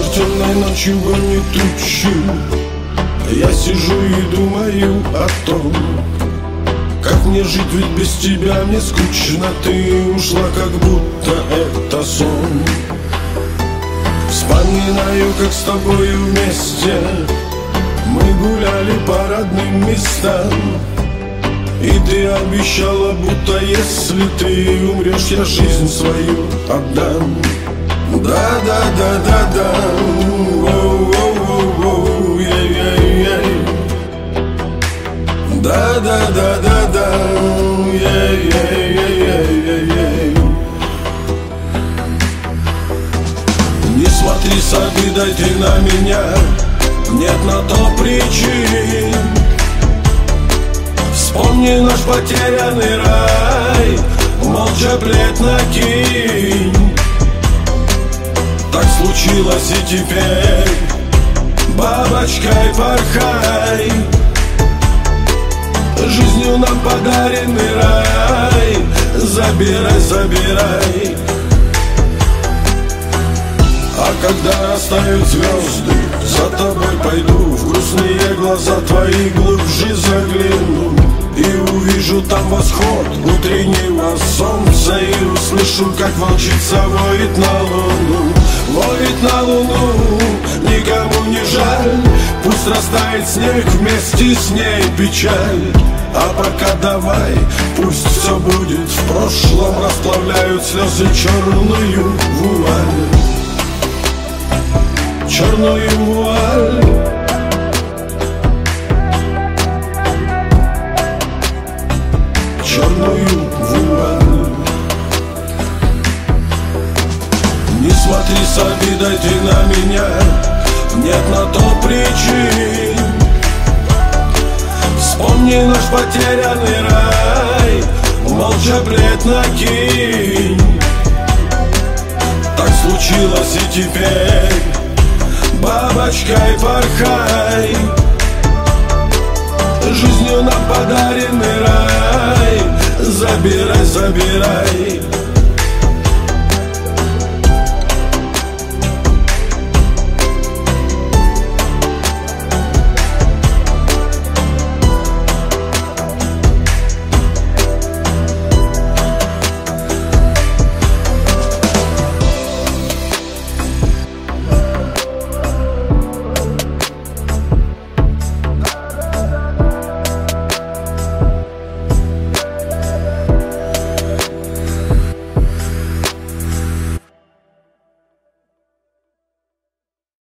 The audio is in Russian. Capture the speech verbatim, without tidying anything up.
темной ночью гонит тучу. Я сижу и думаю о том, как мне жить, ведь без тебя мне скучно. Ты ушла, как будто это сон. Вспоминаю, как с тобою вместе мы гуляли по родным местам, и ты обещала, будто если ты умрешь, я жизнь свою отдам. Да-да-да-да-да, воу-воу-воу-воу, ей-ей-ей. Да-да-да-да-да, ей-ей-ей-ей-ей. Не смотри с обидой ты на меня, нет на то причин. Вспомни наш потерянный рай, молча плеть накинь. Так случилось и теперь, бабочкой порхай. Жизнью нам подаренный рай, забирай, забирай. А когда растают звезды, за тобой пойду, в грустные глаза твои глубже загляну, и увижу там восход утреннего солнца, и услышу, как волчица воет на луну. Воет на луну, никому не жаль, пусть растает снег, вместе с ней печаль. А пока давай, пусть все будет в прошлом, расплавляют слезы черную вуаль. Черную вуаль. Черную вуаль. Не смотри с обидой ты на меня, нет на то причин. Вспомни наш потерянный рай, молча плеть накинь. Так случилось и теперь, бабочкой порхай. Жизнью нам подаренный рай, забирай, забирай.